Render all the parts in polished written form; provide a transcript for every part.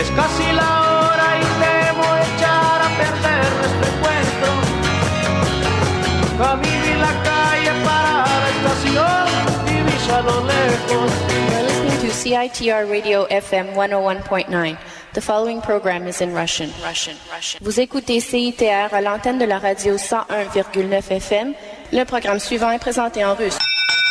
Es casi la hora y temo echar a perder nuestro encuentro. Camino en la calle para la estación y viso a lo lejos. You're listening to CITR Radio FM 101.9. The following program is in Russian. Vous écoutez CITR à l'antenne de la radio 101,9 FM. Le programme suivant est présenté en russe.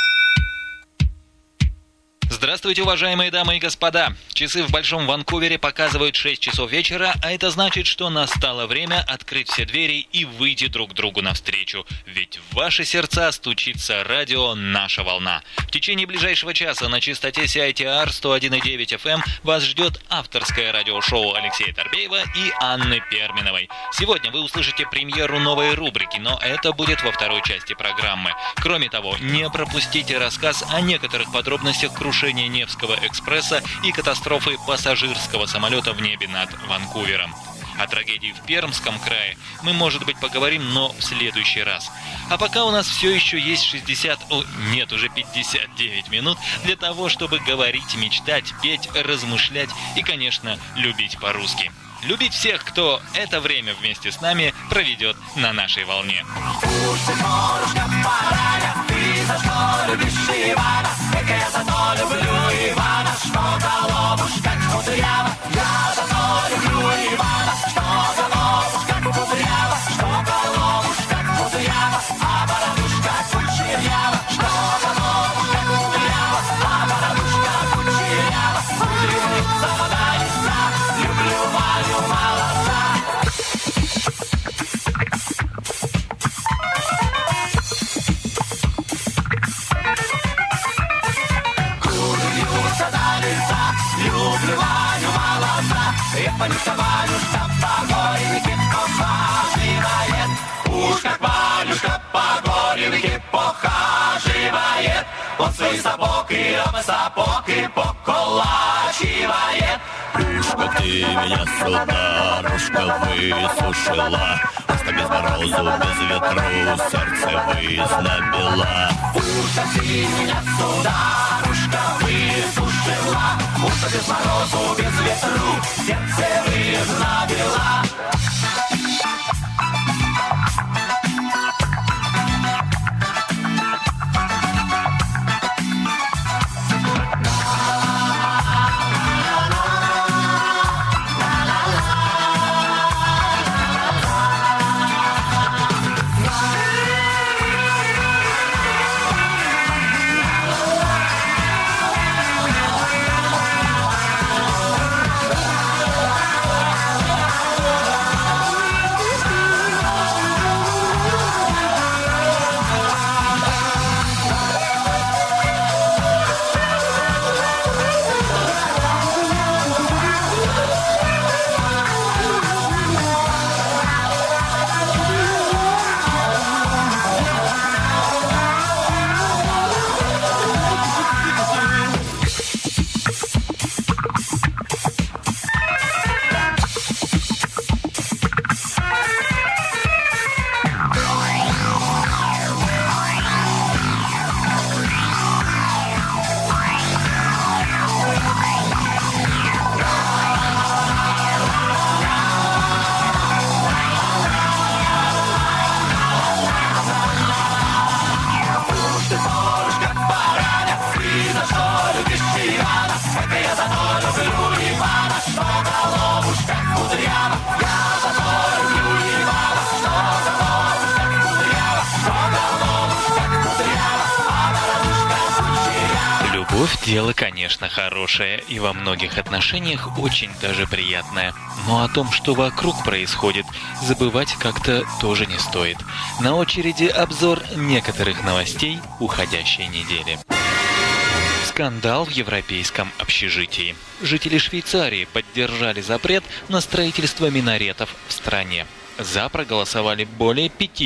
Здравствуйте, уважаемые дамы и господа! Часы в Большом Ванкувере показывают 6 часов вечера, а это значит, что настало время открыть все двери и выйти друг другу навстречу. Ведь в ваши сердца стучится радио «Наша волна». В течение ближайшего часа на частоте CITR 101,9 FM вас ждет авторское радиошоу Алексея Торбеева и Анны Перминовой. Сегодня вы услышите премьеру новой рубрики, но это будет во второй части программы. Кроме того, не пропустите рассказ о некоторых подробностях крушения Невского экспресса и катастрофы пассажирского самолета в небе над Ванкувером. О трагедии в Пермском крае мы, может быть, поговорим, но в следующий раз. А пока у нас все еще есть 59 минут для того, чтобы говорить, мечтать, петь, размышлять и, конечно, любить по-русски. Любить всех, кто это время вместе с нами проведет на нашей волне. Ванюшка, Ванюшка, по горенке похаживает. Уж как Ванюшка по горенке похаживает. Он свой сапог и сапог и поколачивает. Пушка, ты меня, сударушка, высушила. Просто без морозу, без ветру сердце вызнобила. Пушка, ты меня, сударушка, высушила. Пушка, без морозу, без ветру сердце вызнобила. Дело, конечно, хорошее и во многих отношениях очень даже приятное. Но о том, что вокруг происходит, забывать как-то тоже не стоит. На очереди обзор некоторых новостей уходящей недели. Скандал в европейском общежитии. Жители Швейцарии поддержали запрет на строительство минаретов в стране. За проголосовали более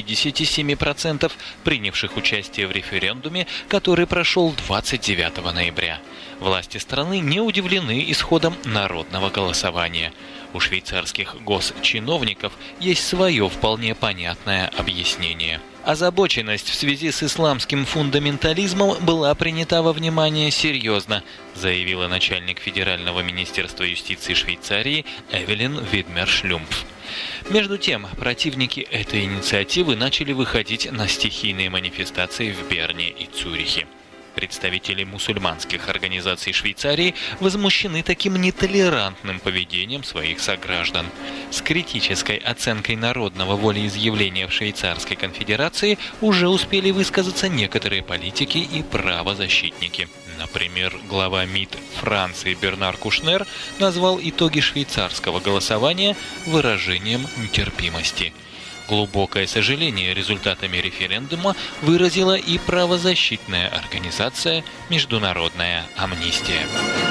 57% принявших участие в референдуме, который прошел 29 ноября. Власти страны не удивлены исходом народного голосования. У швейцарских госчиновников есть свое вполне понятное объяснение. Озабоченность в связи с исламским фундаментализмом была принята во внимание серьезно, заявила начальник Федерального министерства юстиции Швейцарии Эвелин Видмер-Шлюмпф. Между тем, противники этой инициативы начали выходить на стихийные манифестации в Берне и Цюрихе. Представители мусульманских организаций Швейцарии возмущены таким нетолерантным поведением своих сограждан. С критической оценкой народного волеизъявления в Швейцарской конфедерации уже успели высказаться некоторые политики и правозащитники. Например, глава МИД Франции Бернар Кушнер назвал итоги швейцарского голосования выражением нетерпимости. Глубокое сожаление результатами референдума выразила и правозащитная организация «Международная амнистия».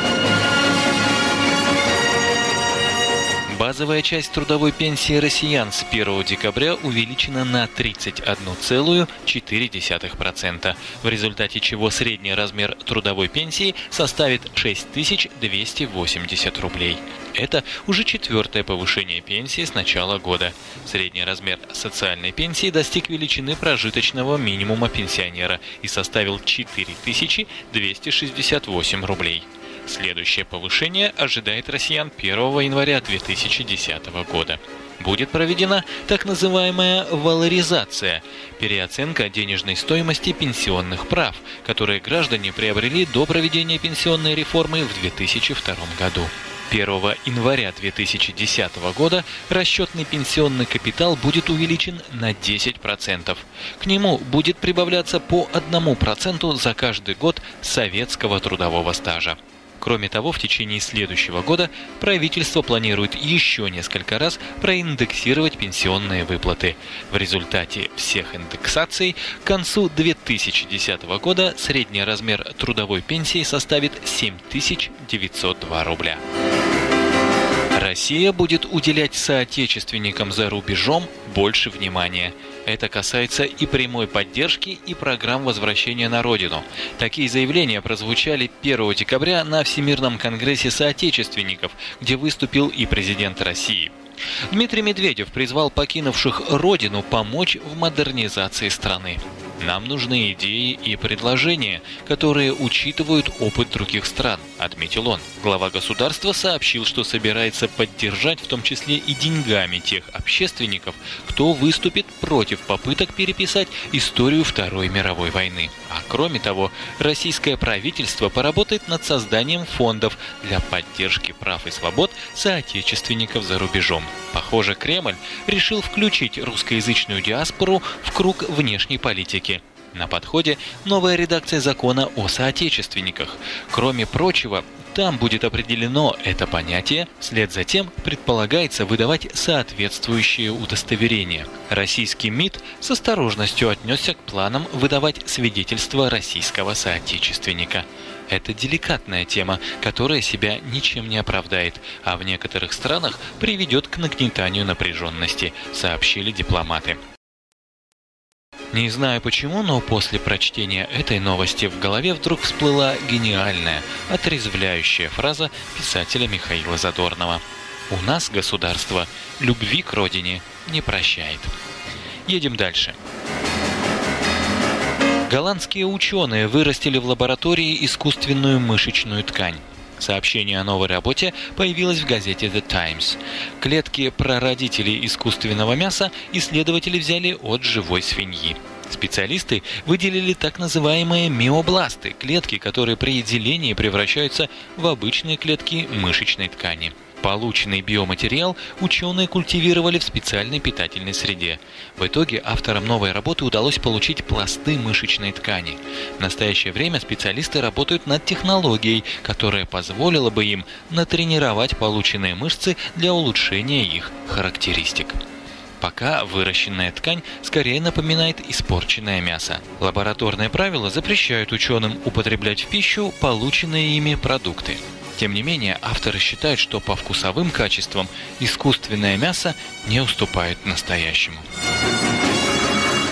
Базовая часть трудовой пенсии россиян с 1 декабря увеличена на 31,4%, в результате чего средний размер трудовой пенсии составит 6280 рублей. Это уже 4-е повышение пенсии с начала года. Средний размер социальной пенсии достиг величины прожиточного минимума пенсионера и составил 4268 рублей. Следующее повышение ожидает россиян 1 января 2010 года. Будет проведена так называемая валоризация – переоценка денежной стоимости пенсионных прав, которые граждане приобрели до проведения пенсионной реформы в 2002 году. 1 января 2010 года расчетный пенсионный капитал будет увеличен на 10%. К нему будет прибавляться по 1% за каждый год советского трудового стажа. Кроме того, в течение следующего года правительство планирует еще несколько раз проиндексировать пенсионные выплаты. В результате всех индексаций к концу 2010 года средний размер трудовой пенсии составит 7902 рубля. Россия будет уделять соотечественникам за рубежом больше внимания. Это касается и прямой поддержки, и программ возвращения на родину. Такие заявления прозвучали 1 декабря на Всемирном конгрессе соотечественников, где выступил и президент России. Дмитрий Медведев призвал покинувших родину помочь в модернизации страны. «Нам нужны идеи и предложения, которые учитывают опыт других стран», — отметил он. Глава государства сообщил, что собирается поддержать в том числе и деньгами тех общественников, кто выступит против попыток переписать историю Второй мировой войны. А кроме того, российское правительство поработает над созданием фондов для поддержки прав и свобод соотечественников за рубежом. Похоже, Кремль решил включить русскоязычную диаспору в круг внешней политики. На подходе новая редакция закона о соотечественниках. Кроме прочего, там будет определено это понятие, вслед за тем предполагается выдавать соответствующие удостоверения. Российский МИД с осторожностью отнесся к планам выдавать свидетельство российского соотечественника. Это деликатная тема, которая себя ничем не оправдает, а в некоторых странах приведет к нагнетанию напряженности, сообщили дипломаты. Не знаю почему, но после прочтения этой новости в голове вдруг всплыла гениальная, отрезвляющая фраза писателя Михаила Задорнова. «У нас государство любви к родине не прощает». Едем дальше. Голландские ученые вырастили в лаборатории искусственную мышечную ткань. Сообщение о новой работе появилось в газете The Times. Клетки прародителей искусственного мяса исследователи взяли от живой свиньи. Специалисты выделили так называемые миобласты – клетки, которые при делении превращаются в обычные клетки мышечной ткани. Полученный биоматериал ученые культивировали в специальной питательной среде. В итоге авторам новой работы удалось получить пласты мышечной ткани. В настоящее время специалисты работают над технологией, которая позволила бы им натренировать полученные мышцы для улучшения их характеристик. Пока выращенная ткань скорее напоминает испорченное мясо. Лабораторные правила запрещают ученым употреблять в пищу полученные ими продукты. Тем не менее, авторы считают, что по вкусовым качествам искусственное мясо не уступает настоящему.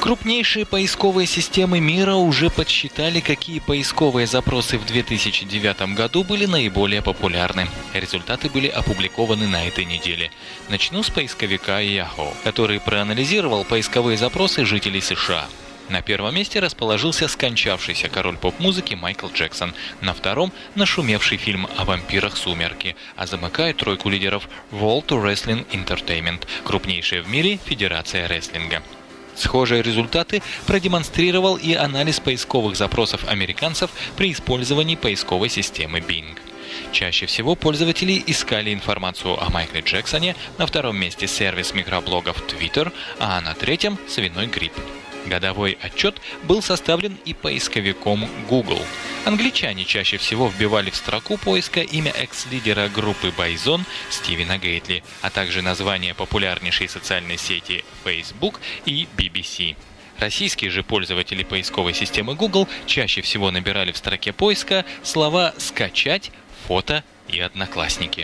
Крупнейшие поисковые системы мира уже подсчитали, какие поисковые запросы в 2009 году были наиболее популярны. Результаты были опубликованы на этой неделе. Начну с поисковика Yahoo, который проанализировал поисковые запросы жителей США. На первом месте расположился скончавшийся король поп-музыки Майкл Джексон. На втором – нашумевший фильм о вампирах «Сумерки». А замыкает тройку лидеров World Wrestling Entertainment, крупнейшая в мире федерация рестлинга. Схожие результаты продемонстрировал и анализ поисковых запросов американцев при использовании поисковой системы Bing. Чаще всего пользователи искали информацию о Майкле Джексоне, на втором месте сервис микроблогов Twitter, а на третьем – свиной грипп. Годовой отчет был составлен и поисковиком Google. Англичане чаще всего вбивали в строку поиска имя экс-лидера группы Boyzone Стивена Гейтли, а также название популярнейшей социальной сети Facebook и BBC. Российские же пользователи поисковой системы Google чаще всего набирали в строке поиска слова «скачать», «фото» и «одноклассники».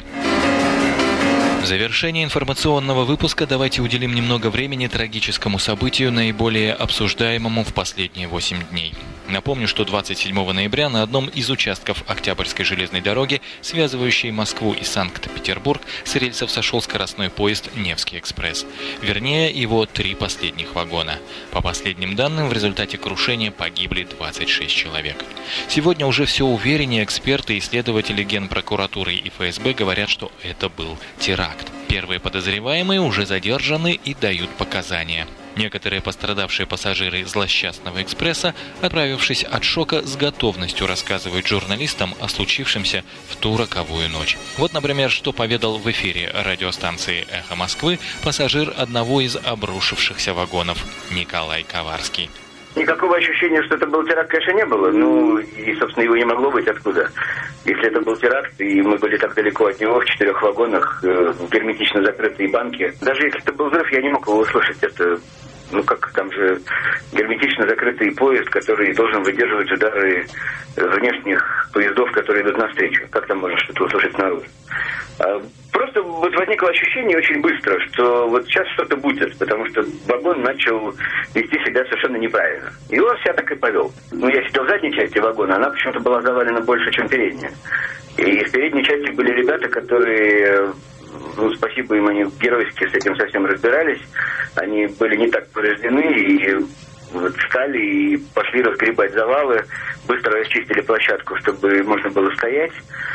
В завершение информационного выпуска давайте уделим немного времени трагическому событию, наиболее обсуждаемому в последние 8 дней. Напомню, что 27 ноября на одном из участков Октябрьской железной дороги, связывающей Москву и Санкт-Петербург, с рельсов сошел скоростной поезд «Невский экспресс». Вернее, его 3 последних вагона. По последним данным, в результате крушения погибли 26 человек. Сегодня уже все увереннее эксперты, исследователи Генпрокуратуры и ФСБ говорят, что это был теракт. Первые подозреваемые уже задержаны и дают показания. Некоторые пострадавшие пассажиры злосчастного экспресса, отправившись от шока, с готовностью рассказывают журналистам о случившемся в ту роковую ночь. Вот, например, что поведал в эфире радиостанции «Эхо Москвы» пассажир одного из обрушившихся вагонов Николай Коварский. Никакого ощущения, что это был теракт, конечно, не было. Ну, и, собственно, его не могло быть откуда. Если это был теракт, и мы были так далеко от него, в 4 вагонах, в герметично закрытые банки. Даже если это был взрыв, я не мог его услышать. Это, как там же герметично закрытый поезд, который должен выдерживать удары внешних поездов, которые идут навстречу. Как там можно что-то услышать снаружи? Просто вот возникло ощущение очень быстро, что вот сейчас что-то будет, потому что вагон начал вести себя совершенно неправильно. И он себя так и повел. Я сидел в задней части вагона, она почему-то была завалена больше, чем передняя. И в передней части были ребята, которые, спасибо им, они геройски с этим совсем разбирались. Они были не так повреждены и встали и пошли разгребать завалы, быстро расчистили площадку, чтобы можно было стоять.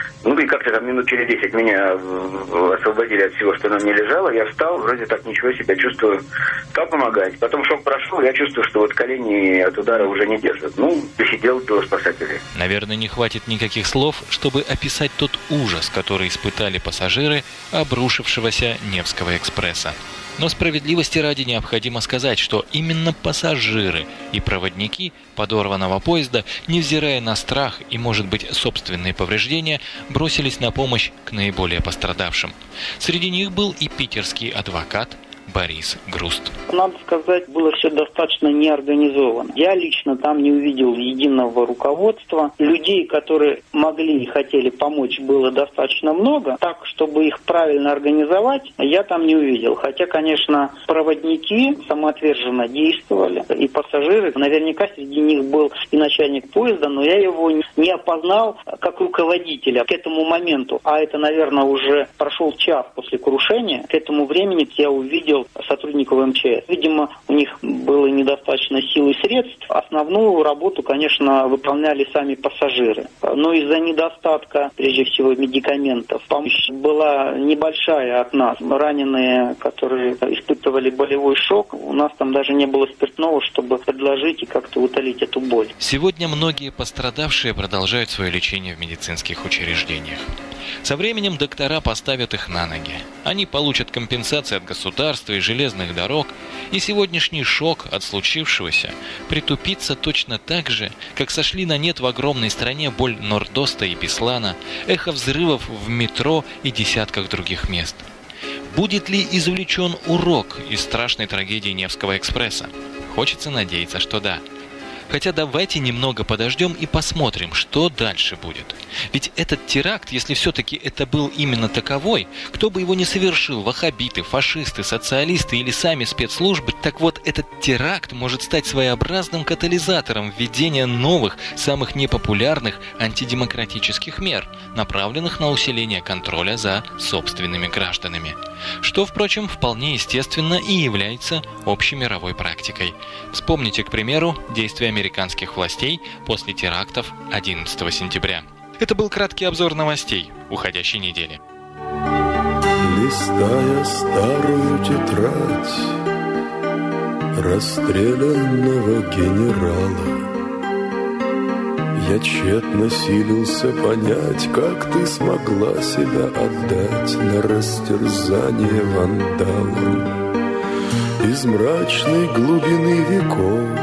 И как-то там минут через 10 меня освободили от всего, что на мне лежало. Я встал, вроде так ничего, себя чувствую, как помогать. Потом шок прошел, я чувствую, что вот колени от удара уже не держат. Досидел до спасателей. Наверное, не хватит никаких слов, чтобы описать тот ужас, который испытали пассажиры обрушившегося Невского экспресса. Но справедливости ради необходимо сказать, что именно пассажиры и проводники подорванного поезда, невзирая на страх и, может быть, собственные повреждения, бросились на помощь к наиболее пострадавшим. Среди них был и питерский адвокат Борис Груст. Надо сказать, было все достаточно неорганизовано. Я лично там не увидел единого руководства. Людей, которые могли и хотели помочь, было достаточно много. Так, чтобы их правильно организовать, я там не увидел. Хотя, конечно, проводники самоотверженно действовали. И пассажиры, наверняка среди них был и начальник поезда, но я его не опознал как руководителя к этому моменту. А это, наверное, уже прошел час после крушения. К этому времени я увидел сотрудников МЧС. Видимо, у них было недостаточно сил и средств. Основную работу, конечно, выполняли сами пассажиры. Но из-за недостатка, прежде всего, медикаментов, помощь была небольшая от нас. Раненые, которые испытывали болевой шок, у нас там даже не было спиртного, чтобы предложить и как-то утолить эту боль. Сегодня многие пострадавшие продолжают свое лечение в медицинских учреждениях. Со временем доктора поставят их на ноги. Они получат компенсации от государства и железных дорог, и сегодняшний шок от случившегося притупится точно так же, как сошли на нет в огромной стране боль Нордоста и Беслана, эхо взрывов в метро и десятках других мест. Будет ли извлечен урок из страшной трагедии Невского экспресса? Хочется надеяться, что да. Хотя давайте немного подождем и посмотрим, что дальше будет. Ведь этот теракт, если все-таки это был именно таковой, кто бы его ни совершил, ваххабиты, фашисты, социалисты или сами спецслужбы, так вот этот теракт может стать своеобразным катализатором введения новых, самых непопулярных антидемократических мер, направленных на усиление контроля за собственными гражданами. Что, впрочем, вполне естественно и является общемировой практикой. Вспомните, к примеру, действия американских властей после терактов 11 сентября. Это был краткий обзор новостей уходящей недели. Листая старую тетрадь расстрелянного генерала, я тщетно силился понять, как ты смогла себя отдать на растерзание вандалам. Из мрачной глубины веков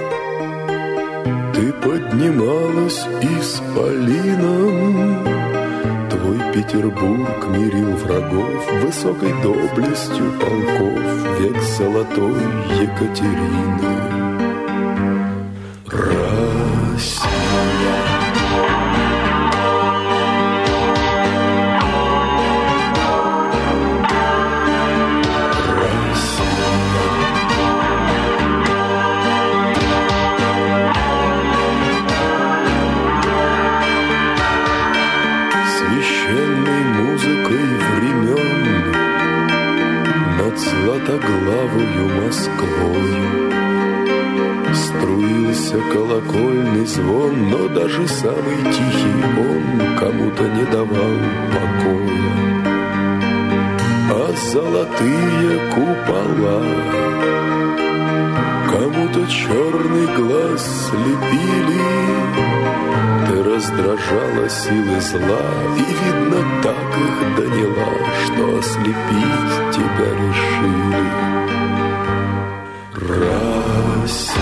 ты поднималась исполином. Твой Петербург мирил врагов высокой доблестью полков, век золотой Екатерины. Златоглавую Москвою струился колокольный звон, но даже самый тихий он кому-то не давал покоя. А золотые купола кому-то черный глаз слепили. Ты раздражала силы зла, и, видно, так их доняла, что ослепить тебя решили. Россия.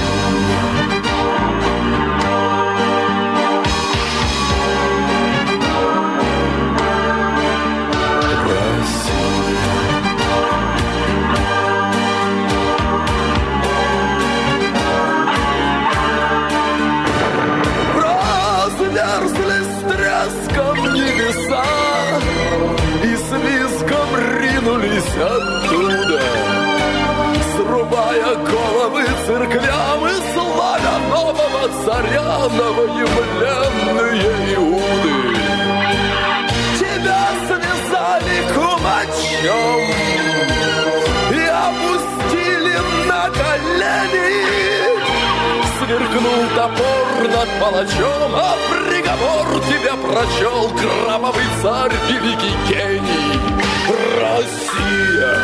Оттуда, срубая головы церквям и славя нового царя, новоявленные Иуды. Тебя связали кумачом и опустили на колени. Сверкнул топор над палачом, а приговор тебе прочел кровавый царь, великий гений. Россия!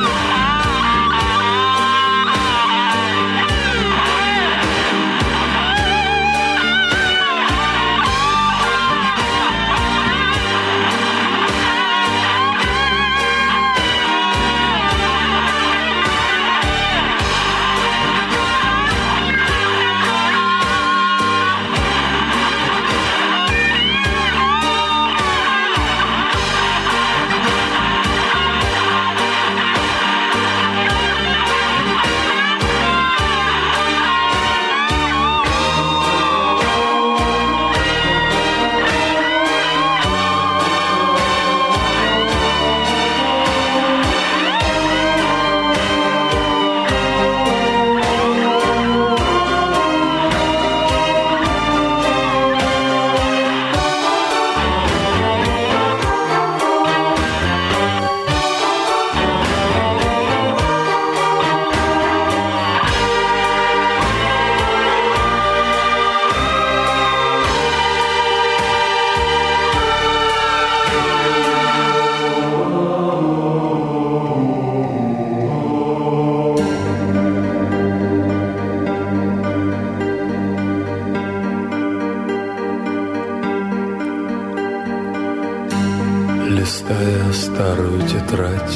Листая старую тетрадь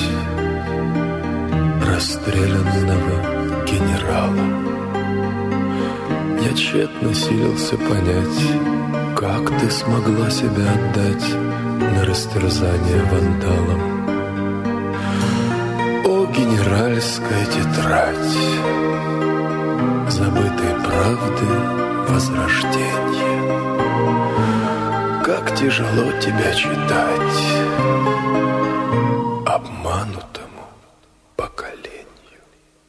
расстрелянного генерала, я тщетно силился понять, как ты смогла себя отдать на растерзание вандалам. О, генеральская тетрадь, забытой правды возрождение. Как тяжело тебя читать обманутому поколению.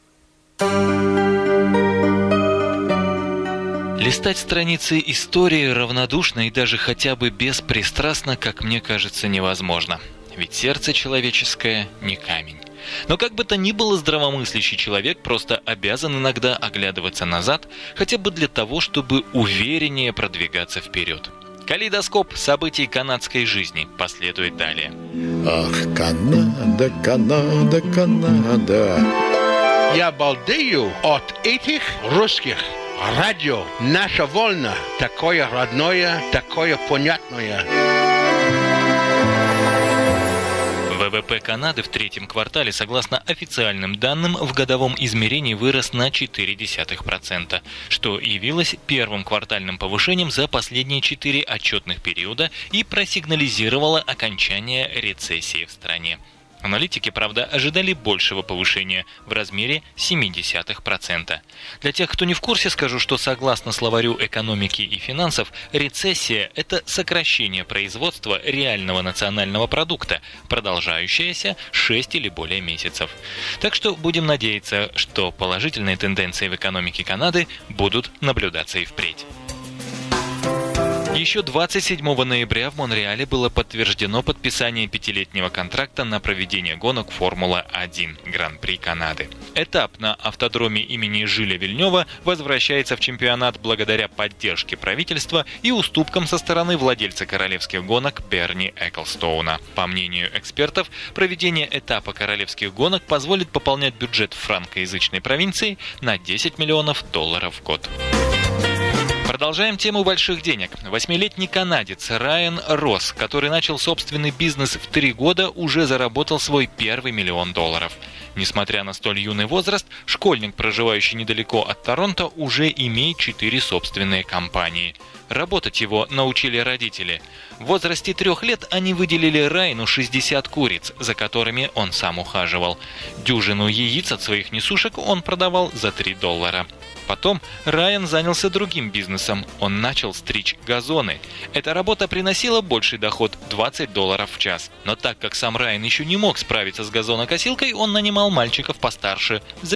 Листать страницы истории равнодушно и даже хотя бы беспристрастно, как мне кажется, невозможно. Ведь сердце человеческое не камень. Но как бы то ни было, здравомыслящий человек просто обязан иногда оглядываться назад, хотя бы для того, чтобы увереннее продвигаться вперед. Калейдоскоп событий канадской жизни последует далее. Ах, Канада, Канада, Канада. Я балдею от этих русских. Радио, наша волна, такое родное, такое понятное. ВВП Канады в третьем квартале, согласно официальным данным, в годовом измерении вырос на 0,4%, что явилось первым квартальным повышением за последние 4 отчетных периода и просигнализировало окончание рецессии в стране. Аналитики, правда, ожидали большего повышения в размере 0,7%. Для тех, кто не в курсе, скажу, что согласно словарю экономики и финансов, рецессия – это сокращение производства реального национального продукта, продолжающееся 6 или более месяцев. Так что будем надеяться, что положительные тенденции в экономике Канады будут наблюдаться и впредь. Еще 27 ноября в Монреале было подтверждено подписание 5-летнего контракта на проведение гонок Формула-1 Гран-при Канады. Этап на автодроме имени Жиля Вильнёва возвращается в чемпионат благодаря поддержке правительства и уступкам со стороны владельца королевских гонок Берни Эклстоуна. По мнению экспертов, проведение этапа королевских гонок позволит пополнять бюджет франкоязычной провинции на $10 миллионов в год. Продолжаем тему больших денег. 8-летний канадец Райан Росс, который начал собственный бизнес в 3 года, уже заработал свой первый $1 миллион. Несмотря на столь юный возраст, школьник, проживающий недалеко от Торонто, уже имеет 4 собственные компании. Работать его научили родители. В возрасте 3 лет они выделили Райану 60 куриц, за которыми он сам ухаживал. Дюжину яиц от своих несушек он продавал за $3. Потом Райан занялся другим бизнесом. Он начал стричь газоны. Эта работа приносила больший доход – $20 в час. Но так как сам Райан еще не мог справиться с газонокосилкой, он нанимал мальчиков постарше за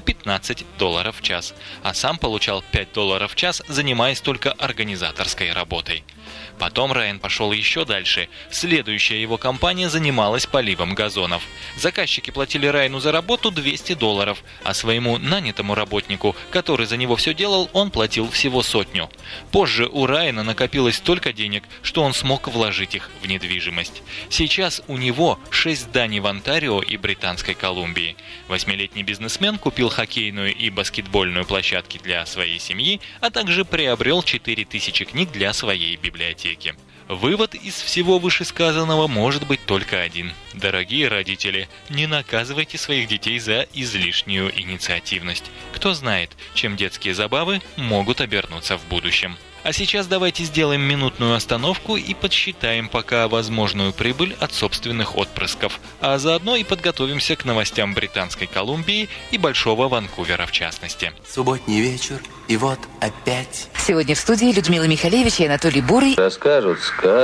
$15 в час. А сам получал $5 в час, занимаясь только организаторской работой. Потом Райан пошел еще дальше. Следующая его компания занималась поливом газонов. Заказчики платили Райану за работу $200, а своему нанятому работнику, который за него все делал, он платил всего 100. Позже у Райана накопилось столько денег, что он смог вложить их в недвижимость. Сейчас у него 6 зданий в Онтарио и Британской Колумбии. 8-летний бизнесмен купил хоккейную и баскетбольную площадки для своей семьи, а также приобрел 4000 книг для своей библиотеки. Вывод из всего вышесказанного может быть только один. Дорогие родители, не наказывайте своих детей за излишнюю инициативность. Кто знает, чем детские забавы могут обернуться в будущем. А сейчас давайте сделаем минутную остановку и подсчитаем пока возможную прибыль от собственных отпрысков, а заодно и подготовимся к новостям Британской Колумбии и Большого Ванкувера в частности. Субботний вечер, и вот опять. Сегодня в студии Людмила Михалевич и Анатолий Бурый. Скажут,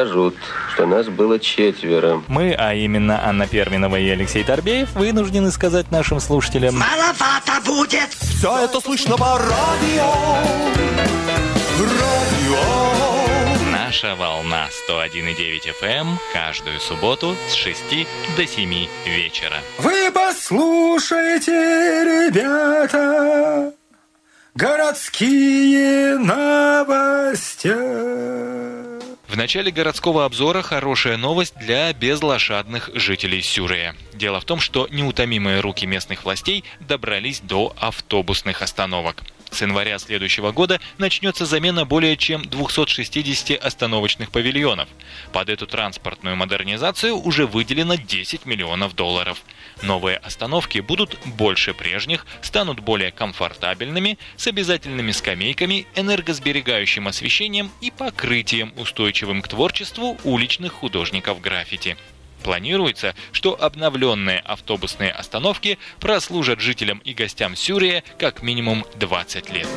что нас было 4. Мы, а именно Анна Первинова и Алексей Торбеев, вынуждены сказать нашим слушателям: маловато будет! Все это слышно по радио. Наша волна 101,9 FM каждую субботу с 6 до 7 вечера. Вы послушайте, ребята, городские новости. В начале городского обзора хорошая новость для безлошадных жителей Сюррея. Дело в том, что неутомимые руки местных властей добрались до автобусных остановок. С января следующего года начнется замена более чем 260 остановочных павильонов. Под эту транспортную модернизацию уже выделено $10 миллионов. Новые остановки будут больше прежних, станут более комфортабельными, с обязательными скамейками, энергосберегающим освещением и покрытием, устойчивым к творчеству уличных художников граффити. Планируется, что обновленные автобусные остановки прослужат жителям и гостям Сюррея как минимум 20 лет.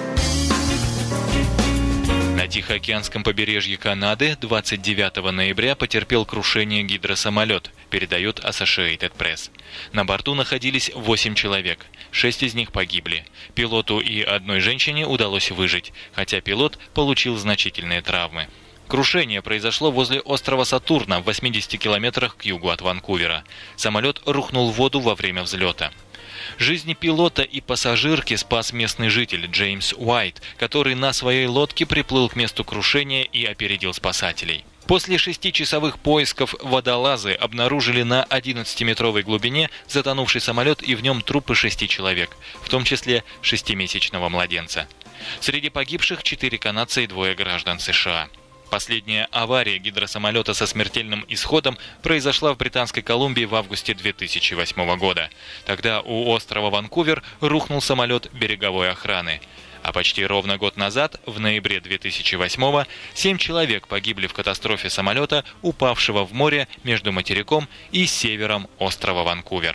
На Тихоокеанском побережье Канады 29 ноября потерпел крушение гидросамолет, передает Associated Press. На борту находились 8 человек, 6 из них погибли. Пилоту и одной женщине удалось выжить, хотя пилот получил значительные травмы. Крушение произошло возле острова Сатурна в 80 километрах к югу от Ванкувера. Самолет рухнул в воду во время взлета. Жизни пилота и пассажирки спас местный житель Джеймс Уайт, который на своей лодке приплыл к месту крушения и опередил спасателей. После 6-часовых поисков водолазы обнаружили на 11-метровой глубине затонувший самолет и в нем трупы 6 человек, в том числе 6-месячного младенца. Среди погибших 4 канадца и 2 граждан США. Последняя авария гидросамолета со смертельным исходом произошла в Британской Колумбии в августе 2008 года. Тогда у острова Ванкувер рухнул самолет береговой охраны. А почти ровно год назад, в ноябре 2008-го, 7 человек погибли в катастрофе самолета, упавшего в море между материком и севером острова Ванкувер.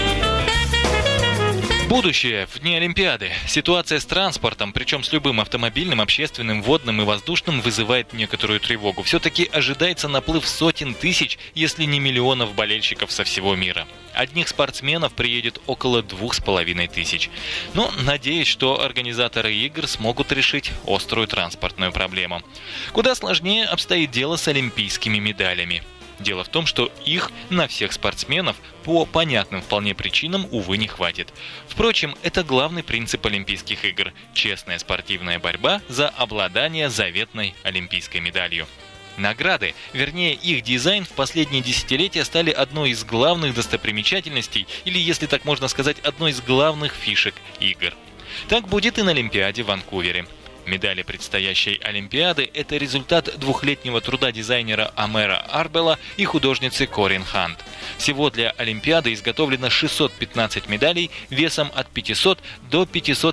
Будущее в дни Олимпиады. Ситуация с транспортом, причем с любым автомобильным, общественным, водным и воздушным, вызывает некоторую тревогу. Все-таки ожидается наплыв сотен тысяч, если не миллионов болельщиков со всего мира. Одних спортсменов приедет около 2500. Но надеюсь, что организаторы игр смогут решить острую транспортную проблему. Куда сложнее обстоит дело с олимпийскими медалями. Дело в том, что их на всех спортсменов по понятным вполне причинам, увы, не хватит. Впрочем, это главный принцип Олимпийских игр – честная спортивная борьба за обладание заветной олимпийской медалью. Награды, вернее их дизайн, в последние десятилетия стали одной из главных достопримечательностей, или, если так можно сказать, одной из главных фишек игр. Так будет и на Олимпиаде в Ванкувере. Медали предстоящей Олимпиады – это результат двухлетнего труда дизайнера Амера Арбела и художницы Корин Хант. Всего для Олимпиады изготовлено 615 медалей весом от 500 до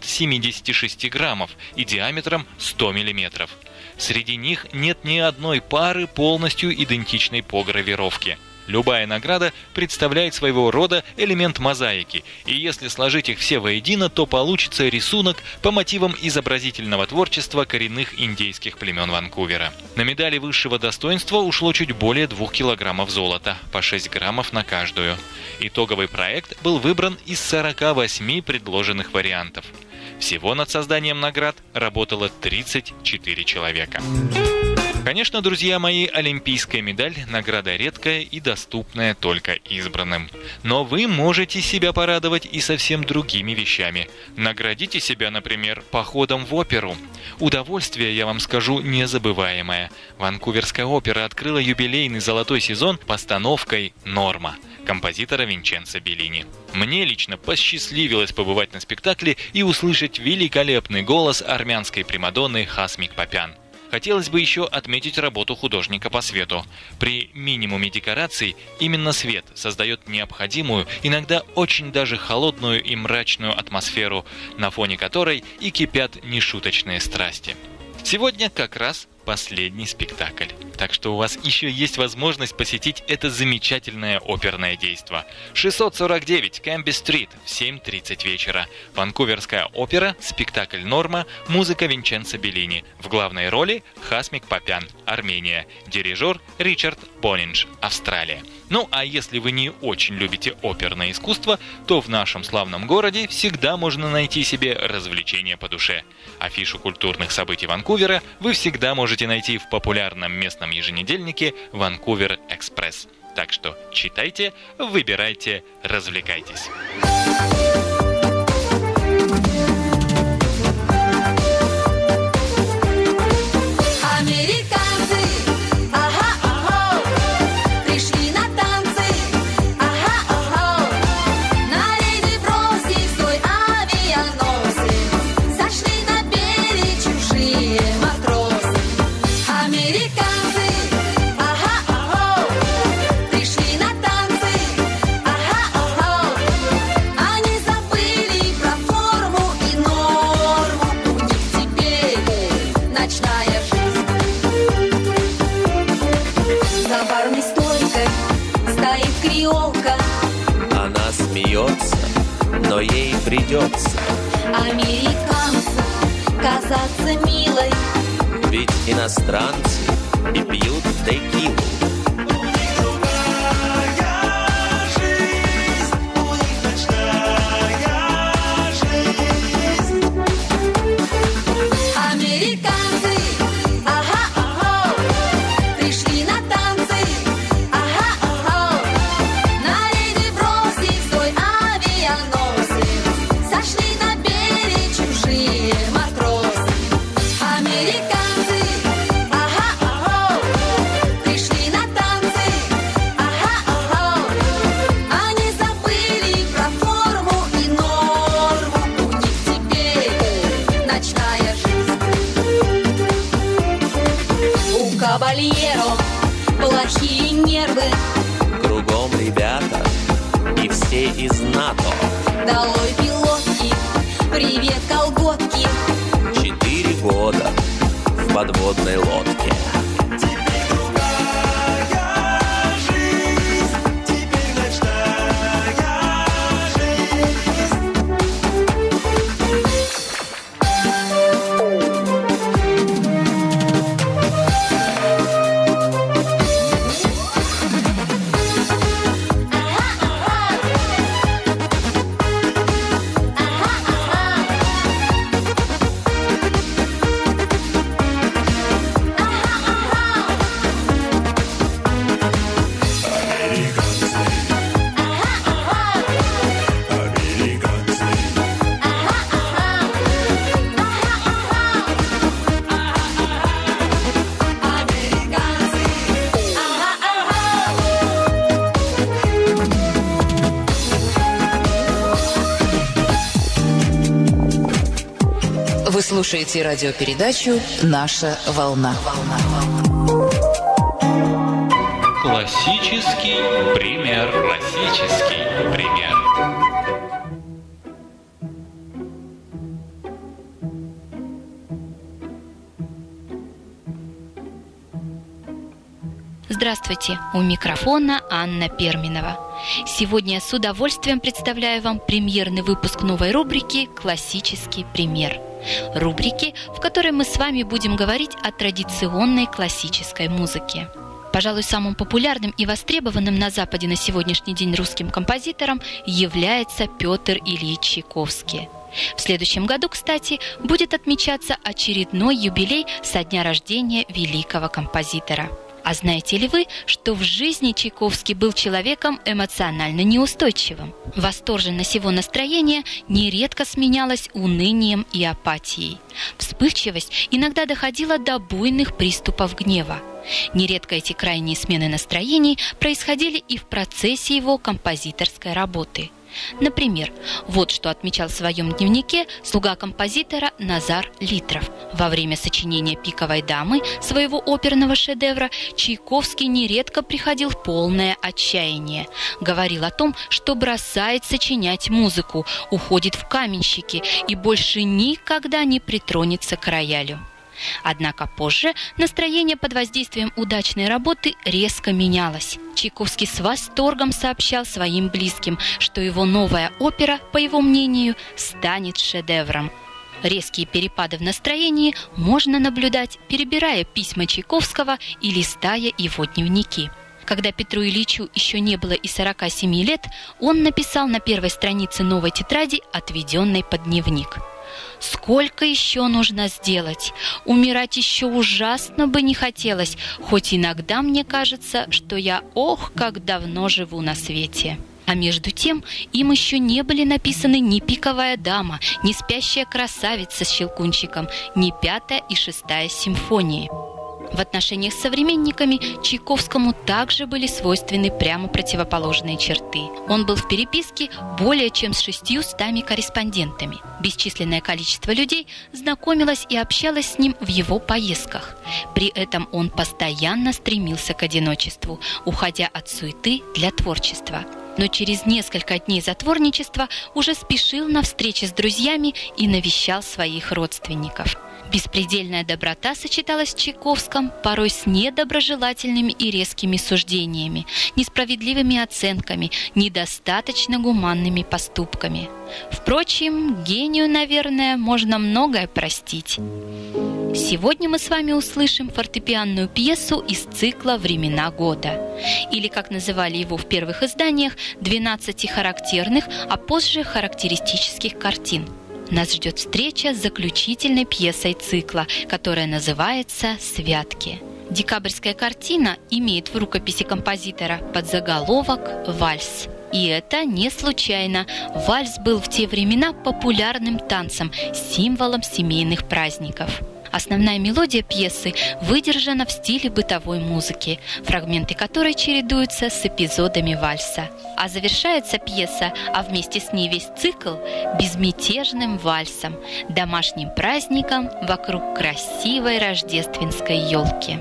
576 граммов и диаметром 100 миллиметров. Среди них нет ни одной пары полностью идентичной по гравировке. Любая награда представляет своего рода элемент мозаики, и если сложить их все воедино, то получится рисунок по мотивам изобразительного творчества коренных индейских племен Ванкувера. На медали высшего достоинства ушло чуть более 2 килограммов золота, по 6 граммов на каждую. Итоговый проект был выбран из 48 предложенных вариантов. Всего над созданием наград работало 34 человека. Конечно, друзья мои, олимпийская медаль – награда редкая и доступная только избранным. Но вы можете себя порадовать и совсем другими вещами. Наградите себя, например, походом в оперу. Удовольствие, я вам скажу, незабываемое. Ванкуверская опера открыла юбилейный золотой сезон постановкой «Норма» композитора Винченцо Беллини. Мне лично посчастливилось побывать на спектакле и услышать великолепный голос армянской примадонны Хасмик Папян. Хотелось бы еще отметить работу художника по свету. При минимуме декораций именно свет создает необходимую, иногда очень даже холодную и мрачную атмосферу, на фоне которой и кипят нешуточные страсти. Сегодня как раз последний спектакль. Так что у вас еще есть возможность посетить это замечательное оперное действо. 649 Кэмби-стрит в 7:30 вечера. Ванкуверская опера, спектакль «Норма», музыка Винченцо Беллини. В главной роли Хасмик Папян, Армения. Дирижер Ричард Бониндж, Австралия. Ну а если вы не очень любите оперное искусство, то в нашем славном городе всегда можно найти себе развлечения по душе. Афишу культурных событий Ванкувера вы всегда можете найти в популярном местном еженедельнике «Ванкувер Экспресс». Так что читайте, выбирайте, развлекайтесь. креолка. Она смеется, но ей придется. Американцу казаться милой. Ведь иностранцы и пьют текилу. Плохие нервы. Кругом ребята и все из НАТО. Долой пилотки, привет колготки. 4 года в подводной лодке. Вы слушаете радиопередачу «Наша волна». Классический пример. Классический пример. Здравствуйте, у микрофона Анна Перминова. Сегодня с удовольствием представляю вам премьерный выпуск новой рубрики «Классический пример». Рубрики, в которой мы с вами будем говорить о традиционной классической музыке. Пожалуй, самым популярным и востребованным на Западе на сегодняшний день русским композитором является Петр Ильич Чайковский. В следующем году, кстати, будет отмечаться очередной юбилей со дня рождения великого композитора. А знаете ли вы, что в жизни Чайковский был человеком эмоционально неустойчивым? Восторженность его настроения нередко сменялась унынием и апатией. Вспыльчивость иногда доходила до буйных приступов гнева. Нередко эти крайние смены настроений происходили и в процессе его композиторской работы. Например, вот что отмечал в своем дневнике слуга композитора Назар Литров. Во время сочинения «Пиковой дамы», своего оперного шедевра, Чайковский нередко приходил в полное отчаяние. Говорил о том, что бросает сочинять музыку, уходит в каменщики и больше никогда не притронется к роялю. Однако позже настроение под воздействием удачной работы резко менялось. Чайковский с восторгом сообщал своим близким, что его новая опера, по его мнению, станет шедевром. Резкие перепады в настроении можно наблюдать, перебирая письма Чайковского и листая его дневники. Когда Петру Ильичу еще не было и 47 лет, он написал на первой странице новой тетради, отведенной под дневник: «Сколько еще нужно сделать? Умирать еще ужасно бы не хотелось, хоть иногда мне кажется, что я как давно живу на свете». А между тем, им еще не были написаны ни «Пиковая дама», ни «Спящая красавица» с Щелкунчиком, ни 5-я и 6-я симфонии. В отношениях с современниками Чайковскому также были свойственны прямо противоположные черты. Он был в переписке более чем с 600 корреспондентами. Бесчисленное количество людей знакомилось и общалось с ним в его поездках. При этом он постоянно стремился к одиночеству, уходя от суеты для творчества. Но через несколько дней затворничества уже спешил на встречи с друзьями и навещал своих родственников. Беспредельная доброта сочеталась в Чайковском порой с недоброжелательными и резкими суждениями, несправедливыми оценками, недостаточно гуманными поступками. Впрочем, гению, наверное, можно многое простить. Сегодня мы с вами услышим фортепианную пьесу из цикла «Времена года», или, как называли его в первых изданиях, 12 характерных, а позже характеристических картин. Нас ждет встреча с заключительной пьесой цикла, которая называется «Святки». Декабрьская картина имеет в рукописи композитора подзаголовок «Вальс». И это не случайно. Вальс был в те времена популярным танцем, символом семейных праздников. Основная мелодия пьесы выдержана в стиле бытовой музыки, фрагменты которой чередуются с эпизодами вальса. А завершается пьеса, а вместе с ней весь цикл, безмятежным вальсом, домашним праздником вокруг красивой рождественской елки.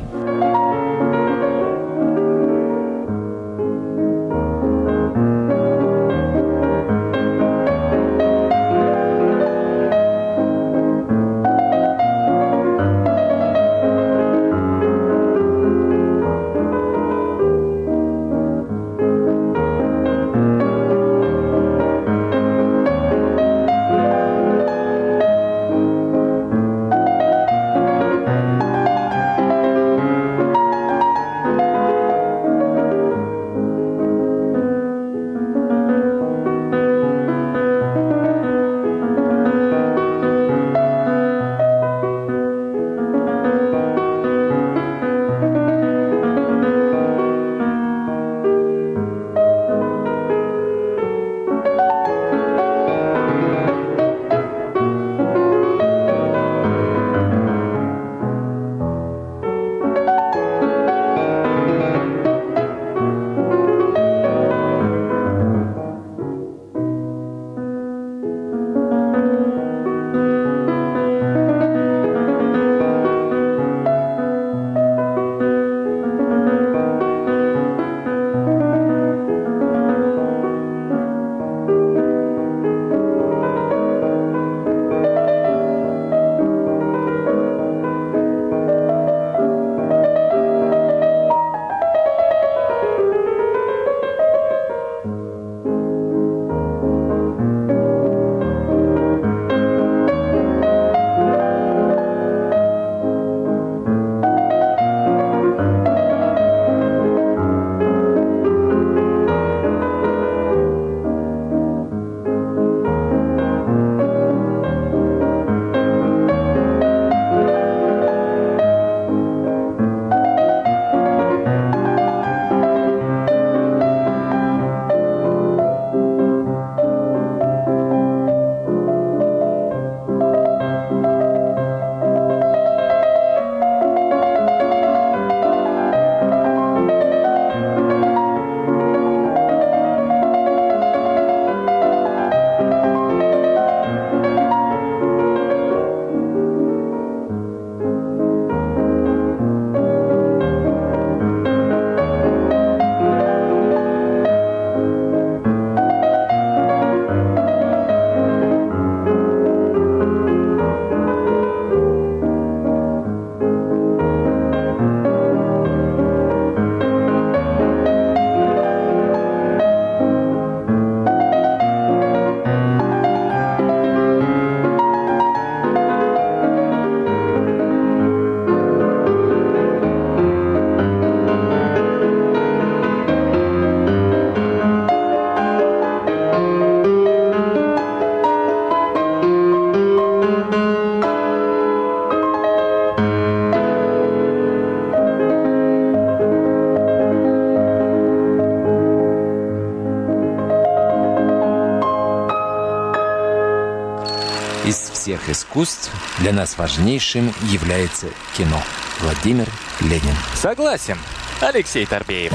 всех искусств для нас важнейшим является кино. Владимир Ленин. Согласен, Алексей Торбеев.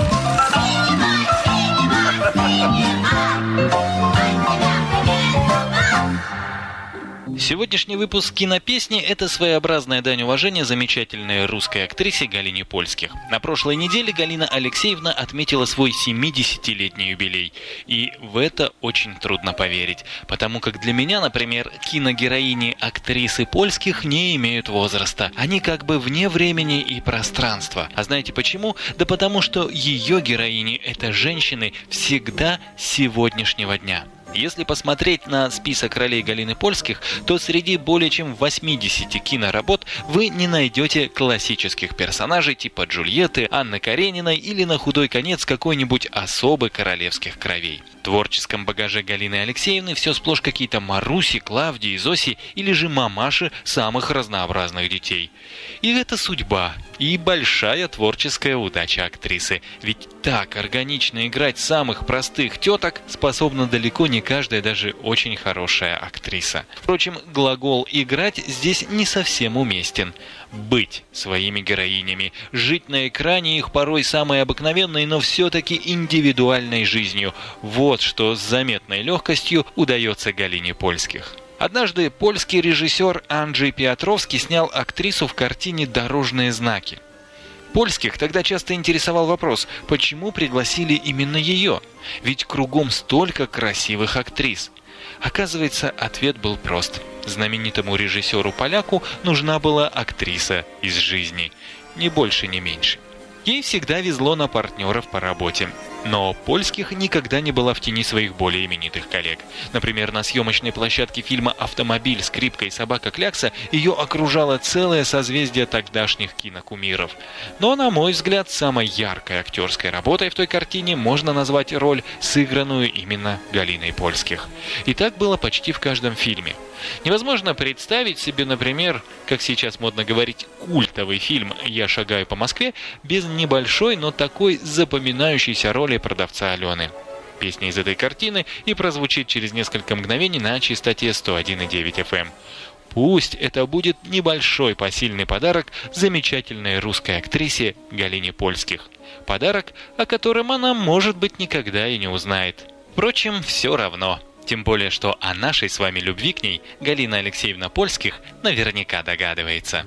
Сегодняшний выпуск «Кинопесни» — это своеобразная дань уважения замечательной русской актрисе Галине Польских. На прошлой неделе Галина Алексеевна отметила свой 70-летний юбилей. И в это очень трудно поверить, потому как для меня, например, киногероини актрисы Польских не имеют возраста. Они как бы вне времени и пространства. А знаете почему? Да потому что ее героини — это женщины всегда сегодняшнего дня. Если посмотреть на список ролей Галины Польских, то среди более чем 80 киноработ вы не найдете классических персонажей типа Джульетты, Анны Карениной или на худой конец какой-нибудь особы королевских кровей. В творческом багаже Галины Алексеевны все сплошь какие-то Маруси, Клавдии, Зоси или же мамаши самых разнообразных детей. И это судьба и большая творческая удача актрисы. Ведь так органично играть самых простых теток способна далеко не каждая, даже очень хорошая актриса. Впрочем, глагол «играть» здесь не совсем уместен. Быть своими героинями, жить на экране их порой самой обыкновенной, но все-таки индивидуальной жизнью. Вот что с заметной легкостью удается Галине Польских. Однажды польский режиссер Анджей Пиотровский снял актрису в картине «Дорожные знаки». Польских тогда часто интересовал вопрос, почему пригласили именно ее? Ведь кругом столько красивых актрис. Оказывается, ответ был прост. Знаменитому режиссеру-поляку нужна была актриса из жизни. Ни больше, ни меньше. Ей всегда везло на партнеров по работе. Но Польских никогда не была в тени своих более именитых коллег. Например, на съемочной площадке фильма «Автомобиль. Скрипка и собака Клякса» ее окружало целое созвездие тогдашних кинокумиров. Но, на мой взгляд, самой яркой актерской работой в той картине можно назвать роль, сыгранную именно Галиной Польских. И так было почти в каждом фильме. Невозможно представить себе, например, как сейчас модно говорить, культовый фильм «Я шагаю по Москве» без небольшой, но такой запоминающейся роли продавца Алены. Песня из этой картины и прозвучит через несколько мгновений на частоте 101,9 FM. Пусть это будет небольшой посильный подарок замечательной русской актрисе Галине Польских. Подарок, о котором она, может быть, никогда и не узнает. Впрочем, все равно. Тем более, что о нашей с вами любви к ней Галина Алексеевна Польских наверняка догадывается.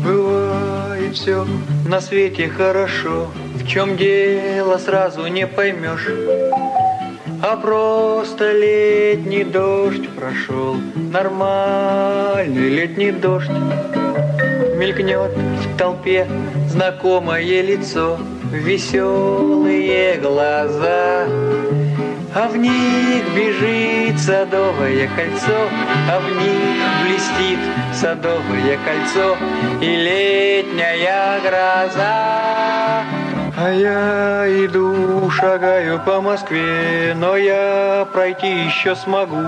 Бывает все на свете хорошо, в чем дело сразу не поймешь. А просто летний дождь прошел, нормальный летний дождь. Мелькнет в толпе знакомое лицо, веселые глаза. А в них бежит садовое кольцо, а в них блестит садовое кольцо и летняя гроза. А я иду, шагаю по Москве, но я пройти еще смогу.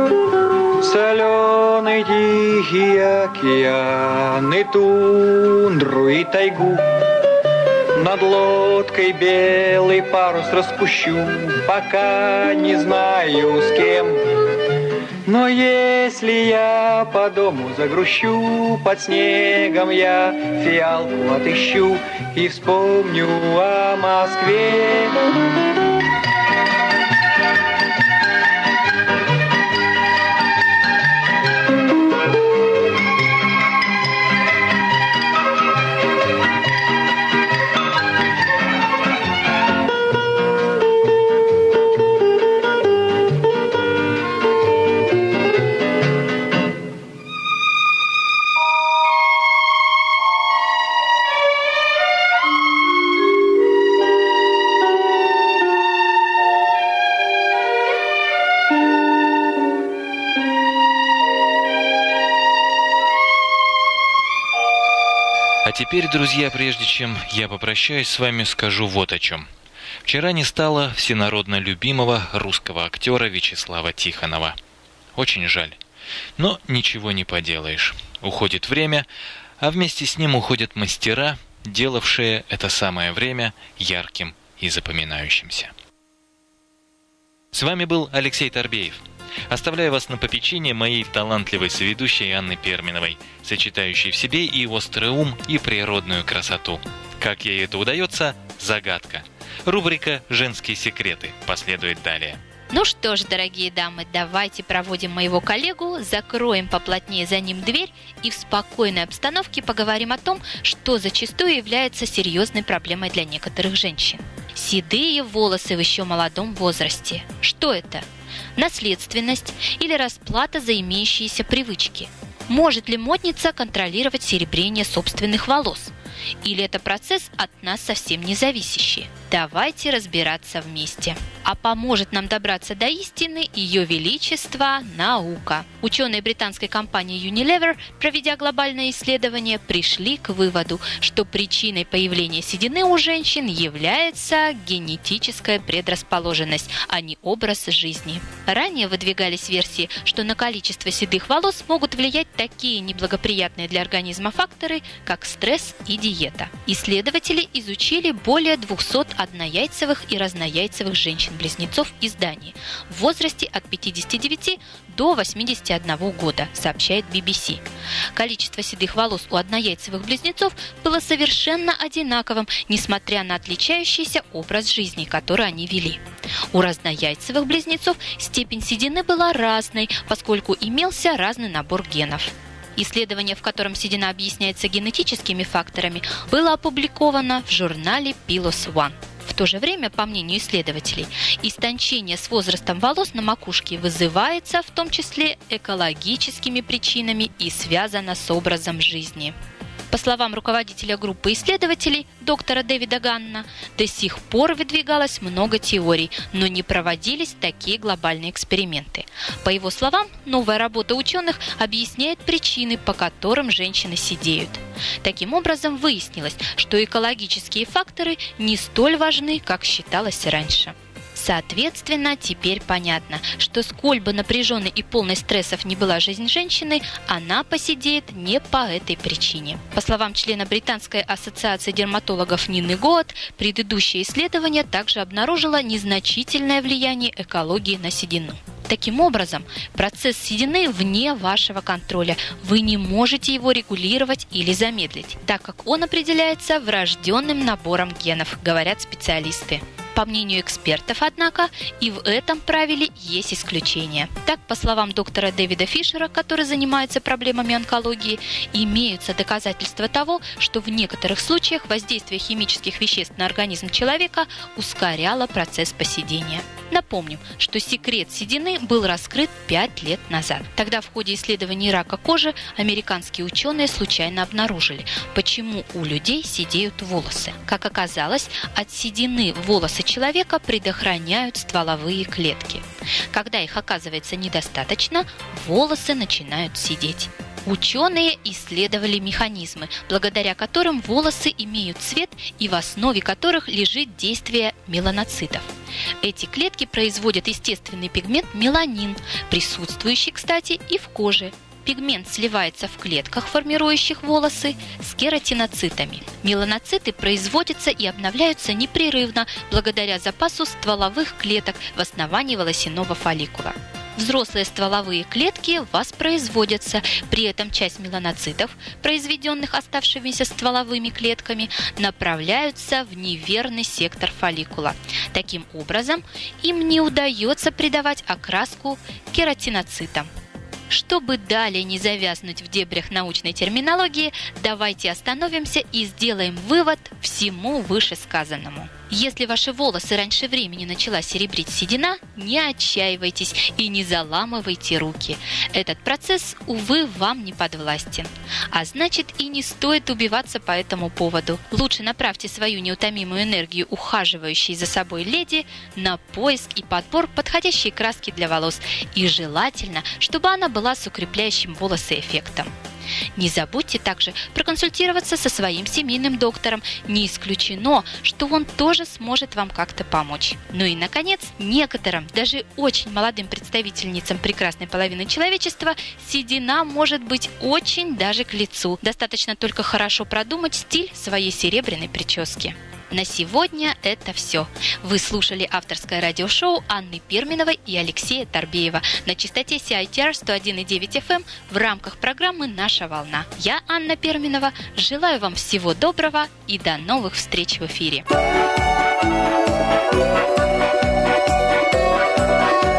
Соленый тихий океан и тундру и тайгу. Над лодкой белый парус распущу, пока не знаю с кем. Но если я по дому загрущу, под снегом я фиалку отыщу и вспомню о Москве. А теперь, друзья, прежде чем я попрощаюсь с вами, скажу вот о чем. Вчера не стало всенародно любимого русского актера Вячеслава Тихонова. Очень жаль. Но ничего не поделаешь. Уходит время, а вместе с ним уходят мастера, делавшие это самое время ярким и запоминающимся. С вами был Алексей Тарбеев. Оставляю вас на попечение моей талантливой соведущей Анны Перминовой, сочетающей в себе и острый ум, и природную красоту. Как ей это удается – загадка. Рубрика «Женские секреты» последует далее. Ну что ж, дорогие дамы, давайте проводим моего коллегу, закроем поплотнее за ним дверь и в спокойной обстановке поговорим о том, что зачастую является серьезной проблемой для некоторых женщин. Седые волосы в еще молодом возрасте. Что это? Наследственность или расплата за имеющиеся привычки? Может ли модница контролировать серебрение собственных волос? Или это процесс от нас совсем не зависящий? Давайте разбираться вместе. А поможет нам добраться до истины Ее Величество наука. Ученые британской компании Unilever, проведя глобальное исследование, пришли к выводу, что причиной появления седины у женщин является генетическая предрасположенность, а не образ жизни. Ранее выдвигались версии, что на количество седых волос могут влиять такие неблагоприятные для организма факторы, как стресс и диета. Исследователи изучили более 200 однояйцевых и разнояйцевых женщин-близнецов из Дании в возрасте от 59 до 81 года, сообщает BBC. Количество седых волос у однояйцевых близнецов было совершенно одинаковым, несмотря на отличающийся образ жизни, который они вели. У разнояйцевых близнецов степень седины была разной, поскольку имелся разный набор генов. Исследование, в котором седина объясняется генетическими факторами, было опубликовано в журнале PLOS ONE. В то же время, по мнению исследователей, истончение с возрастом волос на макушке вызывается в том числе экологическими причинами и связано с образом жизни. По словам руководителя группы исследователей, доктора Дэвида Ганна, до сих пор выдвигалось много теорий, но не проводились такие глобальные эксперименты. По его словам, новая работа ученых объясняет причины, по которым женщины седеют. Таким образом, выяснилось, что экологические факторы не столь важны, как считалось раньше. Соответственно, теперь понятно, что сколь бы напряженной и полной стрессов ни была жизнь женщины, она посидеет не по этой причине. По словам члена Британской ассоциации дерматологов Нины Гоат, предыдущее исследование также обнаружило незначительное влияние экологии на седину. Таким образом, процесс седины вне вашего контроля. Вы не можете его регулировать или замедлить, так как он определяется врожденным набором генов, говорят специалисты. По мнению экспертов, однако, и в этом правиле есть исключения. Так, по словам доктора Дэвида Фишера, который занимается проблемами онкологии, имеются доказательства того, что в некоторых случаях воздействие химических веществ на организм человека ускоряло процесс поседения. Напомним, что секрет седины был раскрыт 5 лет назад. Тогда в ходе исследований рака кожи американские ученые случайно обнаружили, почему у людей седеют волосы. Как оказалось, от седины волосы человека предохраняют стволовые клетки. Когда их оказывается недостаточно, волосы начинают седеть. Ученые исследовали механизмы, благодаря которым волосы имеют цвет и в основе которых лежит действие меланоцитов. Эти клетки производят естественный пигмент меланин, присутствующий, кстати, и в коже. Пигмент сливается в клетках, формирующих волосы, с кератиноцитами. Меланоциты производятся и обновляются непрерывно благодаря запасу стволовых клеток в основании волосяного фолликула. Взрослые стволовые клетки воспроизводятся, при этом часть меланоцитов, произведенных оставшимися стволовыми клетками, направляются в неверный сектор фолликула. Таким образом, им не удается придавать окраску кератиноцитам. Чтобы далее не завязнуть в дебрях научной терминологии, давайте остановимся и сделаем вывод всему вышесказанному. Если ваши волосы раньше времени начала серебрить седина, не отчаивайтесь и не заламывайте руки. Этот процесс, увы, вам не подвластен. А значит, и не стоит убиваться по этому поводу. Лучше направьте свою неутомимую энергию ухаживающей за собой леди на поиск и подбор подходящей краски для волос. И желательно, чтобы она была с укрепляющим волосы эффектом. Не забудьте также проконсультироваться со своим семейным доктором. Не исключено, что он тоже сможет вам как-то помочь. Ну и, наконец, некоторым, даже очень молодым представительницам прекрасной половины человечества, седина может быть очень даже к лицу. Достаточно только хорошо продумать стиль своей серебряной прически. На сегодня это все. Вы слушали авторское радиошоу Анны Перминовой и Алексея Торбеева на частоте CITR 101,9 FM в рамках программы «Наша волна». Я, Анна Перминова, желаю вам всего доброго и до новых встреч в эфире.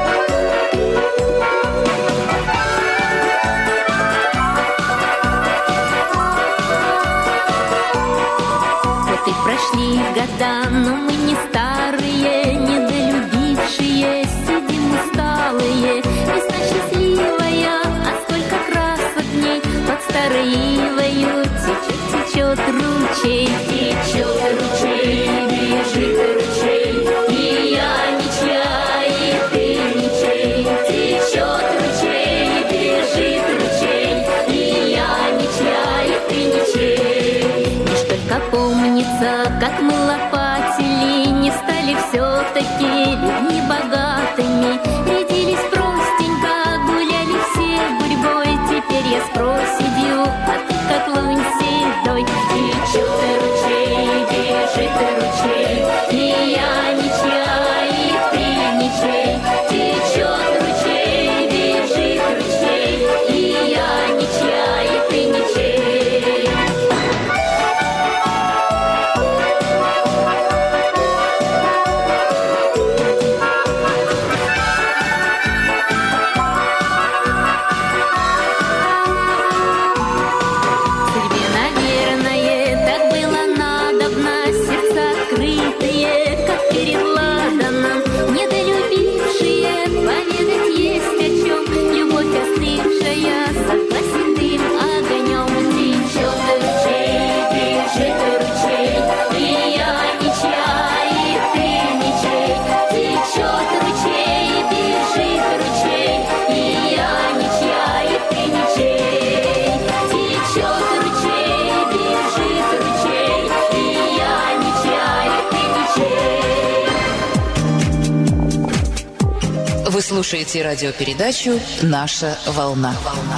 прошли года, но мы не старые, недолюбившие, сидим усталые. Весна счастливая, а сколько красок в ней, под старой ивою течет, течет ручей. Течет ручей, бежит ручей, и я ничья, и ты ничей. Течет ручей, бежит ручей, и я ничья, и ты ничей. Лишь только помнится, как мы лопатили, не стали все-таки людьми богатыми. Рядились простенько, гуляли все гурьбой. Теперь я с проседью, а ты как лунь седой. Течет ручей, бежит ручей, и я ничья, и ты ничей. Течет ручей, бежит ручей, и я ничья, и ты ничей. Судьбе, наверное, так было надобно, сердца открытые, как перед ладаном, недолюбившие, поведать есть о чем, любовь остывшая, согласен дым огонем. Течет ручей, бежит ручей, и я ничья, и ты ничей. Течет ручей, бежит ручей, и я ничья, и ты ничей. Течет ручей, бежит ручей, и я ничья, и ты ничей. Вы слушаете радиопередачу «Наша волна».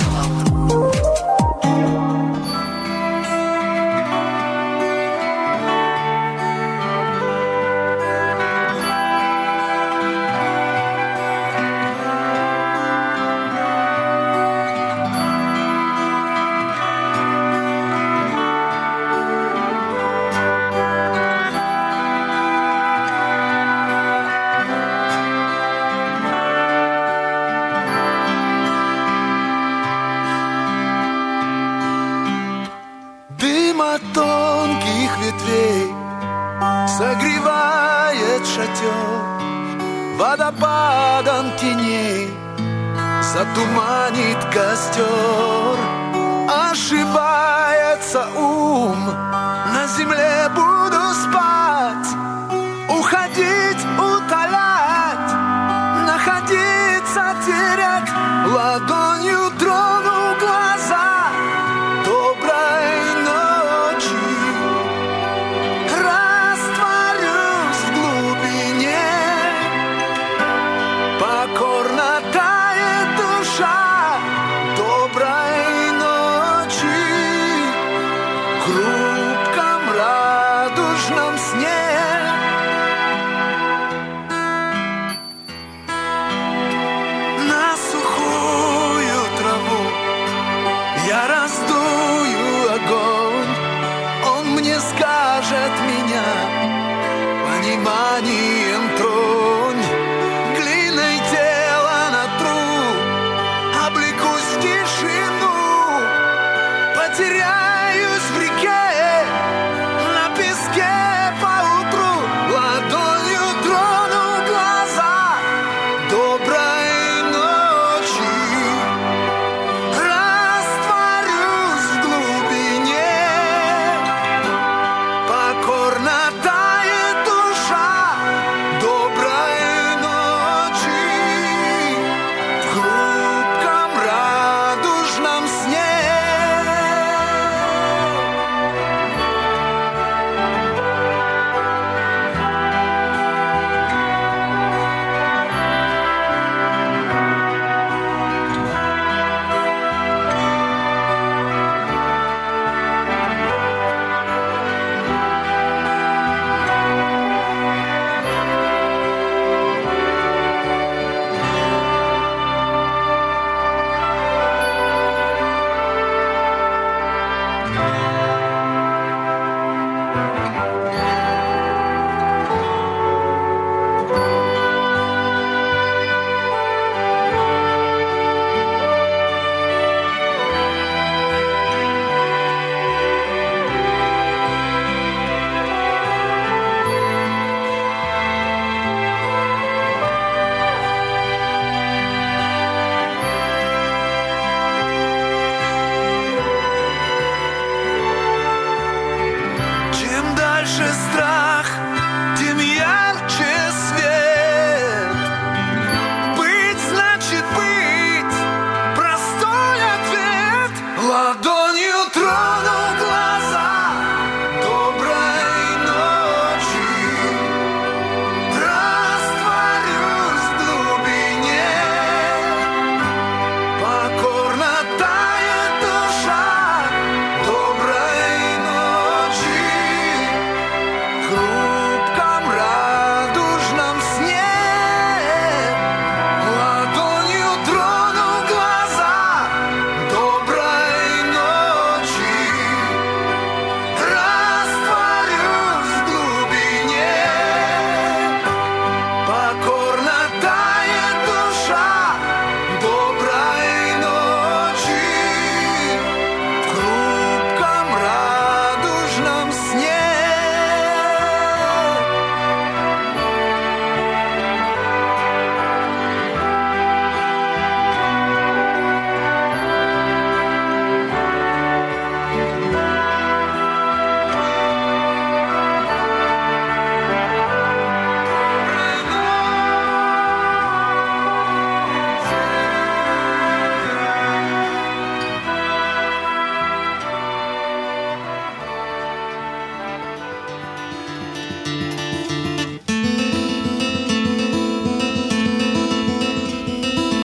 Дым от тонких ветвей согревает шатер, водопадом теней затуманит костер. Ошибается ум, на земле